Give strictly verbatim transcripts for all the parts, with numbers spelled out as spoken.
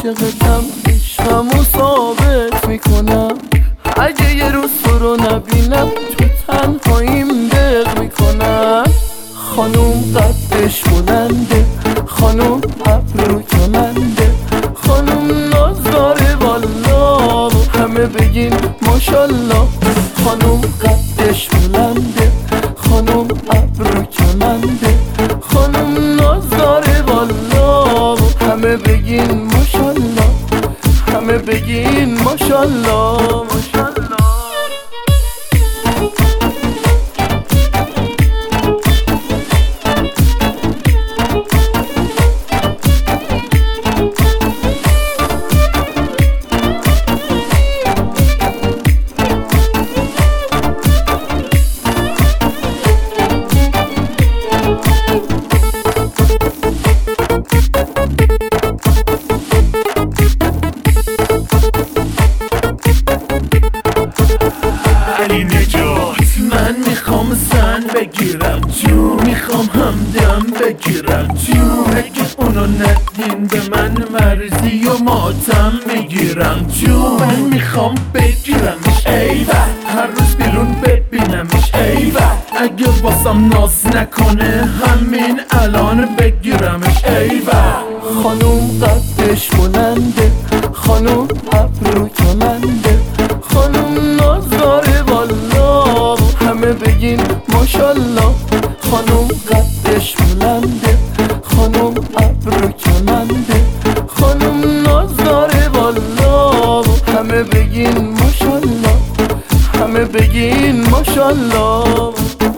عاشقتم، عشقمو ثابت میکنم. اگه یه روز تو رو نبینم تو تنهاییم دق میکنم. خانوم قدش بلنده، خانوم ابرو کمنده، خانوم ناز داره والا، همه بگین ماشالله. خانوم قدش بلنده، خانوم ابرو کمنده، خانوم ناز داره والا، همه بگین ماشالله، همه بگین ماشالله ماشالله. علی نجات من میخوام زن بگیرم جون، میخوام همدم بگیرم جون. اگه اونو ندین به من مرزی و ماتم میگیرم جون. من میخوام بگیرمش ایوه، هر روز بیرون ببینمش ایوه. اگه واسم ناز نکنه همین الان بگیرمش ایوه. خانوم قدش بلنده، خانوم ابرو کمنده، خانوم ناز داره والا، همه بگین ماشالله. خانوم قدش بلنده، خانوم ابرو کمنده، خانوم ناز داره والا، همه بگین ماشالله، همه بگین ماشالله.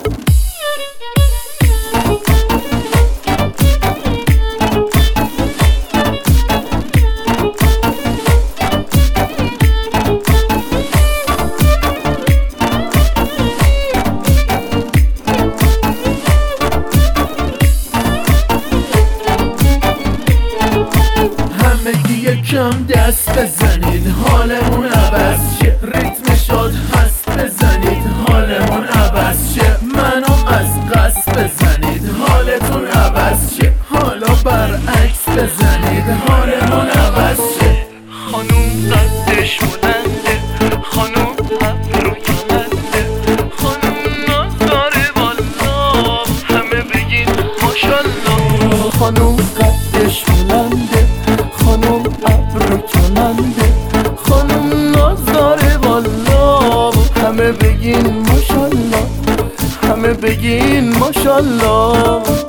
یکم دست بزنید حالمون عوض شه، ریتم شاد هست بزنید حالمون عوض شه. منو از قصد بزنید حالتون عوض شه، حالا برعکس بزنید حالمون عوض شه. خانوم قدش بلنده، خانوم ابرو کمنده، خانوم ناز داره والا، همه بگین ماشالله. خانوم قدش بلنده، خانوم ابرو کمنده، خانوم ناز داره والا، همه بگین ماشالله، همه بگین ماشالله.